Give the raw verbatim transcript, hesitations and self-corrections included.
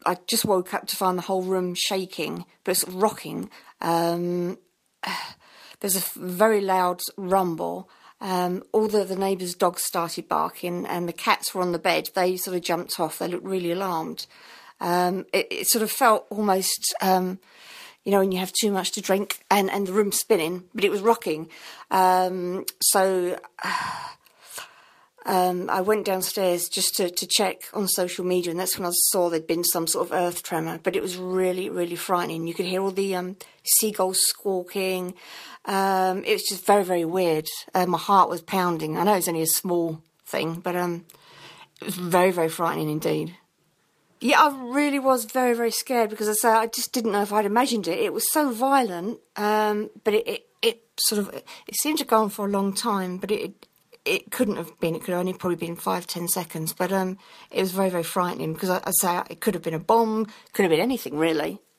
I just woke up to find the whole room shaking, but sort of rocking. Um, there's a very loud rumble. Um, all the, the neighbours' dogs started barking, and the cats were on the bed. They sort of jumped off. They looked really alarmed. Um, it, it sort of felt almost, um, you know, when you have too much to drink and, and the room's spinning, but it was rocking. Um, so uh, um, I went downstairs just to, to check on social media, and that's when I saw there'd been some sort of earth tremor. But it was really, really frightening. You could hear all the um, seagulls squawking. Um, it was just very, very weird. Uh, my heart was pounding. I know it's only a small thing, but um, it was very, very frightening indeed. Yeah, I really was very, very scared because I say I just didn't know if I'd imagined it. It was so violent, um, but it, it, it sort of it seemed to go on for a long time. But it it couldn't have been. It could have only probably been five, ten seconds. But um, it was very, very frightening because I, I say it could have been a bomb, could have been anything really.